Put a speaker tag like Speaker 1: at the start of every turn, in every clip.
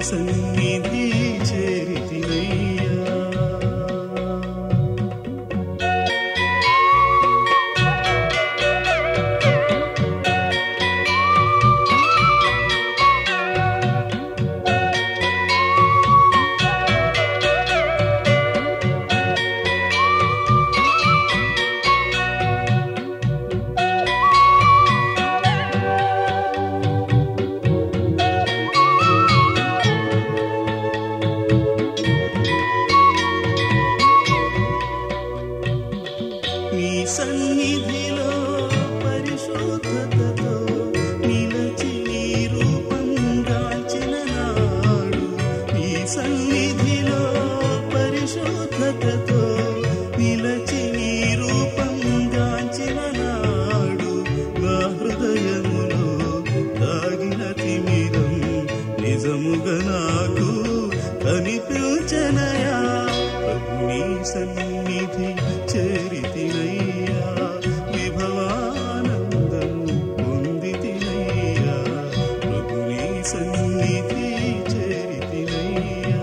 Speaker 1: సన్నిధి చేరితినయ్యా. నీ సన్నిధిలో పరిశుద్ధతతో నిలచి నీ రూపం గాంచిన నాడు, నీ సన్నిధిలో పరిశుద్ధతతో నిలచి నీ రూపం గాంచిన నాడు, నా హృదయములో దాగిన తిమిరం నిజముగా నాకు కనిపించనయా. ప్రభు నీ సన్నిధి చేరితినయ్యా, విభవానందము పొందితినయ్యా. ప్రభు నీ సన్నిధి చేరితినయ్యా.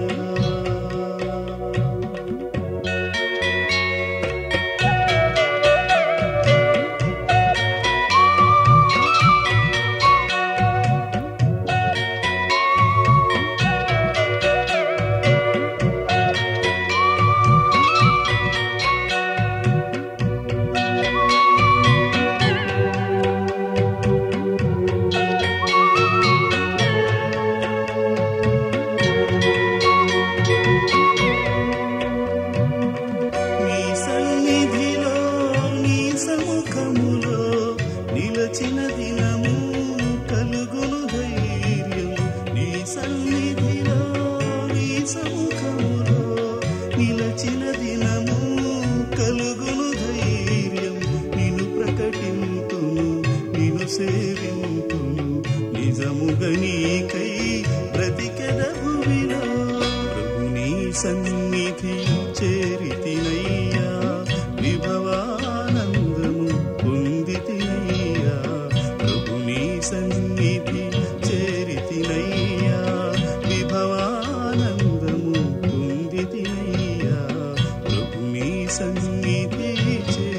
Speaker 1: నీ సన్నిధిలో నీ సముఖములో నిలచిన దినము కలుగును ధైర్యం. నీ సన్నిధిలో నీ సముఖములో నిలచిన దినము కలుగును ధైర్యం. నిన్ను ప్రకటింతును, నిన్ను సేవింతును, నిజముగా నీకై బ్రతికెద భూమిలో. ప్రభు నీ సన్నిధి చేరితినయ్యా, విభవానందము పొందితినయ్యా. ప్రభు నీ సన్నిధి చేరితినయ్యా, విభవానందము పొందితినయ్యా. ప్రభు నీ సన్నిధి